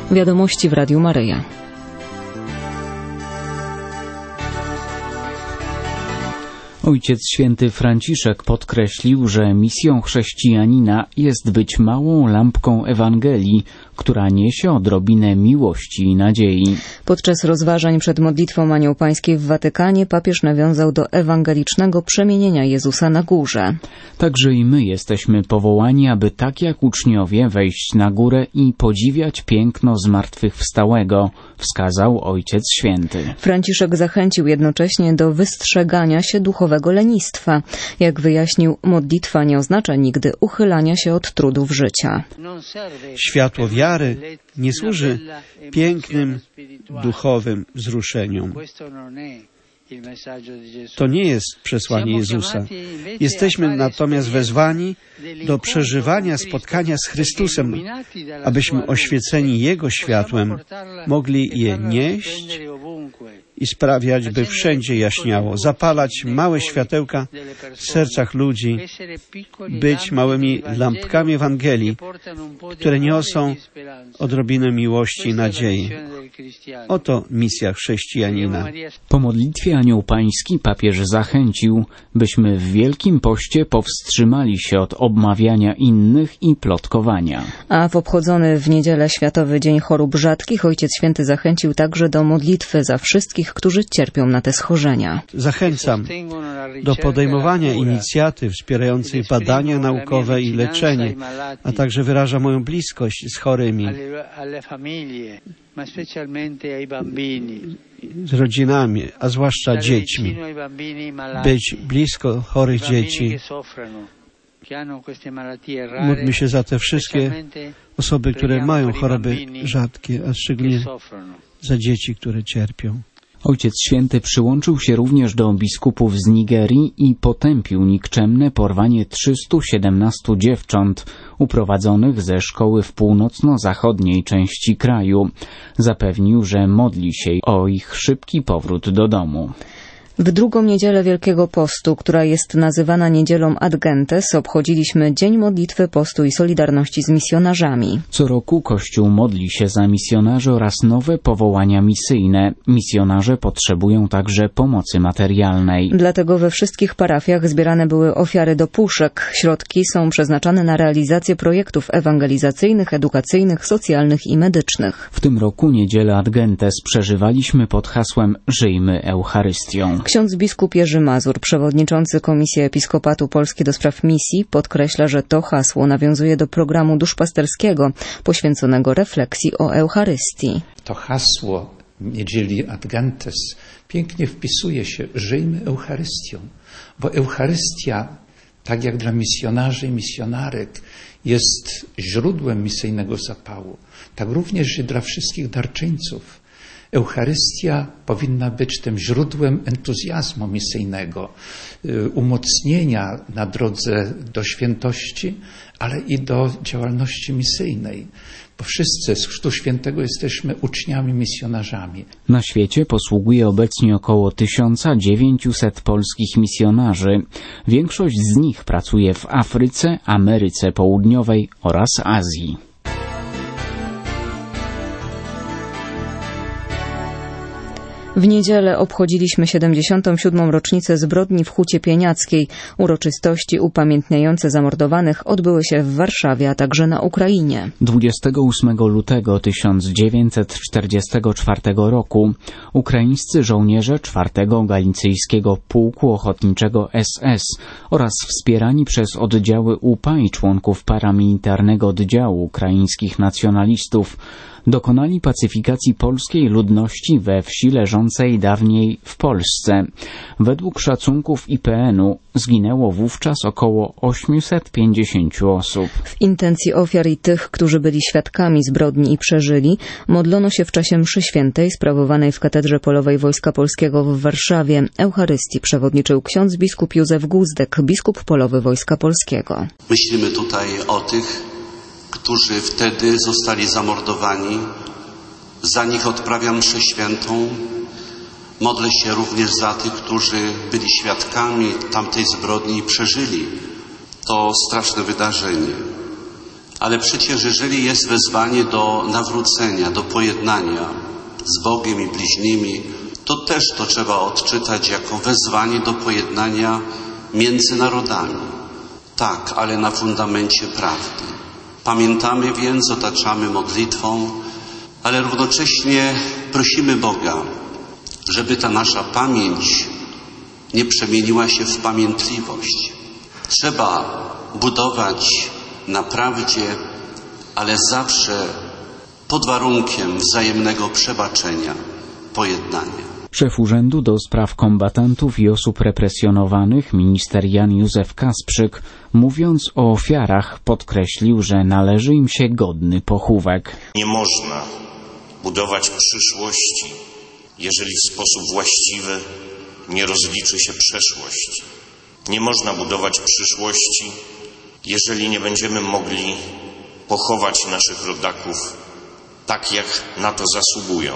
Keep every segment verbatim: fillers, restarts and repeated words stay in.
Wiadomości w Radiu Maryja. Ojciec Święty Franciszek podkreślił, że misją chrześcijanina jest być małą lampką Ewangelii, która niesie odrobinę miłości i nadziei. Podczas rozważań przed modlitwą Anioł Pańskiej w Watykanie papież nawiązał do ewangelicznego przemienienia Jezusa na górze. Także i my jesteśmy powołani, aby tak jak uczniowie wejść na górę i podziwiać piękno zmartwychwstałego, wskazał Ojciec Święty. Franciszek zachęcił jednocześnie do wystrzegania się duchowego lenistwa. Jak wyjaśnił, modlitwa nie oznacza nigdy uchylania się od trudów życia. Światło wiary nie służy pięknym duchowym wzruszeniom. To nie jest przesłanie Jezusa. Jesteśmy natomiast wezwani do przeżywania spotkania z Chrystusem, abyśmy oświeceni Jego światłem mogli je nieść i sprawiać, by wszędzie jaśniało, zapalać małe światełka w sercach ludzi, być małymi lampkami Ewangelii, które niosą odrobinę miłości i nadziei. Oto misja chrześcijanina. Po modlitwie Anioł Pański papież zachęcił, byśmy w Wielkim Poście powstrzymali się od obmawiania innych i plotkowania. A w obchodzony w niedzielę Światowy Dzień Chorób Rzadkich Ojciec Święty zachęcił także do modlitwy za wszystkich, którzy cierpią na te schorzenia. Zachęcam do podejmowania inicjatyw wspierających badania naukowe i leczenie, a także wyraża moją bliskość z chorymi, z rodzinami, a zwłaszcza dziećmi. Być blisko chorych dzieci. Módlmy się za te wszystkie osoby, które mają choroby rzadkie, a szczególnie za dzieci, które cierpią. Ojciec Święty przyłączył się również do biskupów z Nigerii i potępił nikczemne porwanie trzystu siedemnastu dziewcząt uprowadzonych ze szkoły w północno-zachodniej części kraju. Zapewnił, że modli się o ich szybki powrót do domu. W drugą niedzielę Wielkiego Postu, która jest nazywana Niedzielą Ad Gentes, obchodziliśmy Dzień Modlitwy, Postu i Solidarności z misjonarzami. Co roku Kościół modli się za misjonarzy oraz nowe powołania misyjne. Misjonarze potrzebują także pomocy materialnej. Dlatego we wszystkich parafiach zbierane były ofiary do puszek. Środki są przeznaczane na realizację projektów ewangelizacyjnych, edukacyjnych, socjalnych i medycznych. W tym roku Niedzielę Ad Gentes przeżywaliśmy pod hasłem Żyjmy Eucharystią. Ksiądz biskup Jerzy Mazur, przewodniczący Komisji Episkopatu Polski do spraw misji, podkreśla, że to hasło nawiązuje do programu duszpasterskiego poświęconego refleksji o Eucharystii. To hasło Niedzieli Ad Gentes pięknie wpisuje się, żyjmy Eucharystią, bo Eucharystia, tak jak dla misjonarzy i misjonarek, jest źródłem misyjnego zapału, tak również i dla wszystkich darczyńców. Eucharystia powinna być tym źródłem entuzjazmu misyjnego, umocnienia na drodze do świętości, ale i do działalności misyjnej. Bo wszyscy z Chrztu Świętego jesteśmy uczniami, misjonarzami. Na świecie posługuje obecnie około tysiąc dziewięćset polskich misjonarzy. Większość z nich pracuje w Afryce, Ameryce Południowej oraz Azji. W niedzielę obchodziliśmy siedemdziesiątą siódmą rocznicę zbrodni w Hucie Pieniackiej. Uroczystości upamiętniające zamordowanych odbyły się w Warszawie, a także na Ukrainie. dwudziestego ósmego lutego tysiąc dziewięćset czterdziestego czwartego roku ukraińscy żołnierze czwartego Galicyjskiego Pułku Ochotniczego S S oraz wspierani przez oddziały U P A i członków paramilitarnego oddziału ukraińskich nacjonalistów dokonali pacyfikacji polskiej ludności we wsi leżącej dawniej w Polsce. Według szacunków I P N u zginęło wówczas około osiemset pięćdziesiąt osób. W intencji ofiar i tych, którzy byli świadkami zbrodni i przeżyli, modlono się w czasie mszy świętej sprawowanej w Katedrze Polowej Wojska Polskiego w Warszawie. Eucharystii przewodniczył ksiądz biskup Józef Guzdek, biskup polowy Wojska Polskiego. Myślimy tutaj o tych, którzy wtedy zostali zamordowani. Za nich odprawiam mszę świętą. Modlę się również za tych, którzy byli świadkami tamtej zbrodni i przeżyli to straszne wydarzenie. Ale przecież jeżeli jest wezwanie do nawrócenia, do pojednania z Bogiem i bliźnimi, to też to trzeba odczytać jako wezwanie do pojednania między narodami. Tak, ale na fundamencie prawdy. Pamiętamy więc, otaczamy modlitwą, ale równocześnie prosimy Boga, żeby ta nasza pamięć nie przemieniła się w pamiętliwość. Trzeba budować na prawdzie, ale zawsze pod warunkiem wzajemnego przebaczenia, pojednania. Szef Urzędu do Spraw Kombatantów i Osób Represjonowanych, minister Jan Józef Kasprzyk, mówiąc o ofiarach, podkreślił, że należy im się godny pochówek. Nie można budować przyszłości, jeżeli w sposób właściwy nie rozliczy się przeszłość. Nie można budować przyszłości, jeżeli nie będziemy mogli pochować naszych rodaków tak, jak na to zasługują,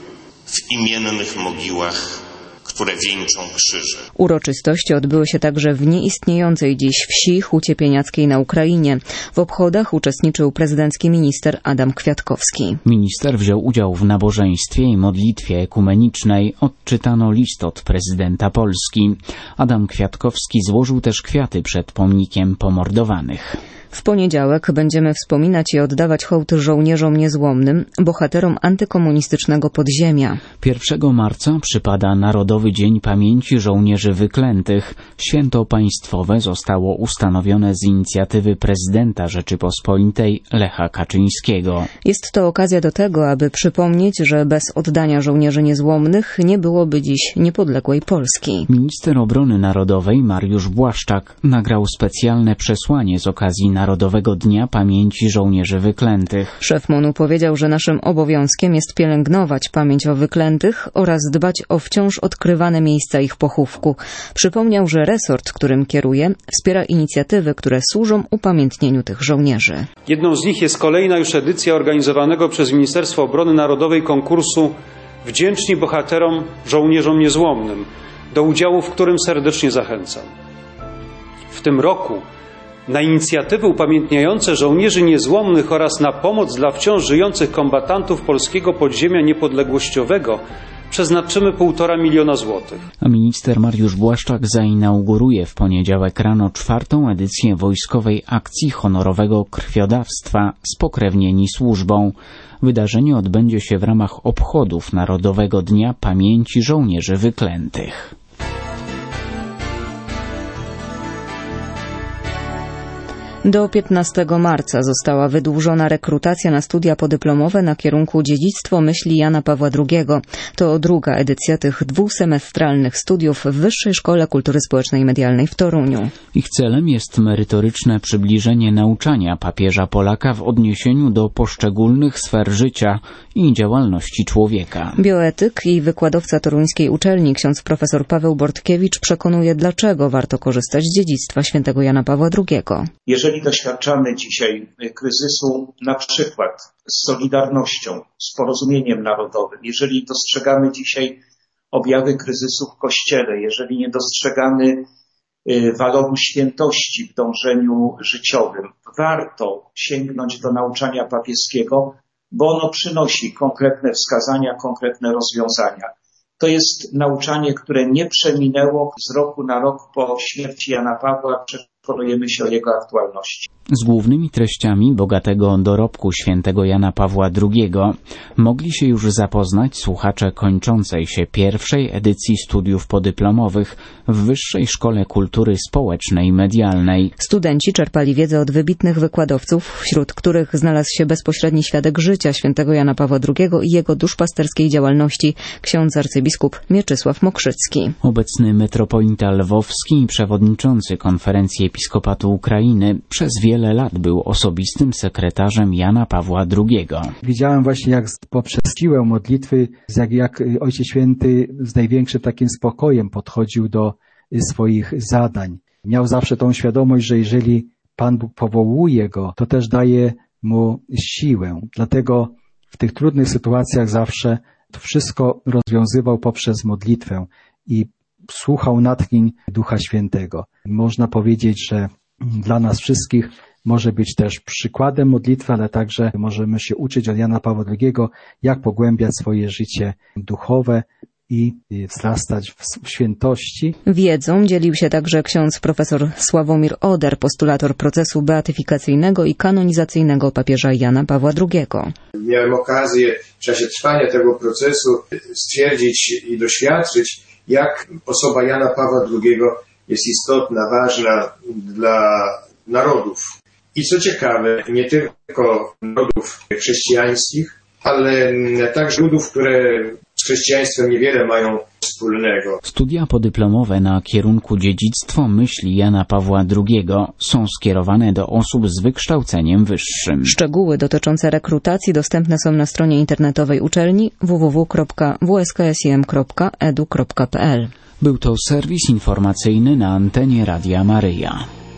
w imiennych mogiłach, które wieńczą krzyże. Uroczystości odbyły się także w nieistniejącej dziś wsi Hucie Pieniackiej na Ukrainie. W obchodach uczestniczył prezydencki minister Adam Kwiatkowski. Minister wziął udział w nabożeństwie i modlitwie ekumenicznej. Odczytano list od prezydenta Polski. Adam Kwiatkowski złożył też kwiaty przed pomnikiem pomordowanych. W poniedziałek będziemy wspominać i oddawać hołd żołnierzom niezłomnym, bohaterom antykomunistycznego podziemia. pierwszego marca przypada Narodowy Dzień Pamięci Żołnierzy Wyklętych. Święto państwowe zostało ustanowione z inicjatywy prezydenta Rzeczypospolitej Lecha Kaczyńskiego. Jest to okazja do tego, aby przypomnieć, że bez oddania żołnierzy niezłomnych nie byłoby dziś niepodległej Polski. Minister Obrony Narodowej Mariusz Błaszczak nagrał specjalne przesłanie z okazji Narodowego Dnia Pamięci Żołnierzy Wyklętych. Szef MON-u powiedział, że naszym obowiązkiem jest pielęgnować pamięć o wyklętych oraz dbać o wciąż odkrywane miejsca ich pochówku. Przypomniał, że resort, którym kieruje, wspiera inicjatywy, które służą upamiętnieniu tych żołnierzy. Jedną z nich jest kolejna już edycja organizowanego przez Ministerstwo Obrony Narodowej konkursu Wdzięczni Bohaterom Żołnierzom Niezłomnym, do udziału w którym serdecznie zachęcam. W tym roku na inicjatywy upamiętniające żołnierzy niezłomnych oraz na pomoc dla wciąż żyjących kombatantów polskiego podziemia niepodległościowego przeznaczymy półtora miliona złotych. A minister Mariusz Błaszczak zainauguruje w poniedziałek rano czwartą edycję wojskowej akcji honorowego krwiodawstwa Spokrewnieni służbą. Wydarzenie odbędzie się w ramach obchodów Narodowego Dnia Pamięci Żołnierzy Wyklętych. Do piętnastego marca została wydłużona rekrutacja na studia podyplomowe na kierunku Dziedzictwo myśli Jana Pawła drugiego. To druga edycja tych dwusemestralnych studiów w Wyższej Szkole Kultury Społecznej i Medialnej w Toruniu. Ich celem jest merytoryczne przybliżenie nauczania papieża Polaka w odniesieniu do poszczególnych sfer życia i działalności człowieka. Bioetyk i wykładowca toruńskiej uczelni ksiądz profesor Paweł Bortkiewicz przekonuje, dlaczego warto korzystać z dziedzictwa świętego Jana Pawła drugiego. Jeżeli doświadczamy dzisiaj kryzysu na przykład z solidarnością, z porozumieniem narodowym, jeżeli dostrzegamy dzisiaj objawy kryzysu w Kościele, jeżeli nie dostrzegamy waloru świętości w dążeniu życiowym, warto sięgnąć do nauczania papieskiego, bo ono przynosi konkretne wskazania, konkretne rozwiązania. To jest nauczanie, które nie przeminęło z roku na rok po śmierci Jana Pawła. Przekonujemy się o jego aktualności. Z głównymi treściami bogatego dorobku świętego Jana Pawła drugiego mogli się już zapoznać słuchacze kończącej się pierwszej edycji studiów podyplomowych w Wyższej Szkole Kultury Społecznej i Medialnej. Studenci czerpali wiedzę od wybitnych wykładowców, wśród których znalazł się bezpośredni świadek życia świętego Jana Pawła drugiego i jego duszpasterskiej działalności, ksiądz arcybiskup Mieczysław Mokrzycki. Obecny metropolita lwowski i przewodniczący Konferencji Episkopatu Ukrainy przez wiele lat był osobistym sekretarzem Jana Pawła drugiego. Widziałem właśnie, jak poprzez siłę modlitwy, jak, jak Ojciec Święty z największym takim spokojem podchodził do swoich zadań. Miał zawsze tą świadomość, że jeżeli Pan Bóg powołuje go, to też daje mu siłę. Dlatego w tych trudnych sytuacjach zawsze to wszystko rozwiązywał poprzez modlitwę i słuchał natchnień Ducha Świętego. Można powiedzieć, że dla nas wszystkich może być też przykładem modlitwy, ale także możemy się uczyć od Jana Pawła drugiego, jak pogłębiać swoje życie duchowe i wzrastać w świętości. Wiedzą dzielił się także ksiądz profesor Sławomir Oder, postulator procesu beatyfikacyjnego i kanonizacyjnego papieża Jana Pawła drugiego. Miałem okazję w czasie trwania tego procesu stwierdzić i doświadczyć, jak osoba Jana Pawła drugiego jest istotna, ważna dla narodów. I co ciekawe, nie tylko narodów chrześcijańskich, ale także ludów, które z chrześcijaństwem niewiele mają wspólnego. Studia podyplomowe na kierunku dziedzictwo myśli Jana Pawła drugiego są skierowane do osób z wykształceniem wyższym. Szczegóły dotyczące rekrutacji dostępne są na stronie internetowej uczelni w w w kropka w s k s i m kropka e d u kropka p l. Był to serwis informacyjny na antenie Radia Maryja.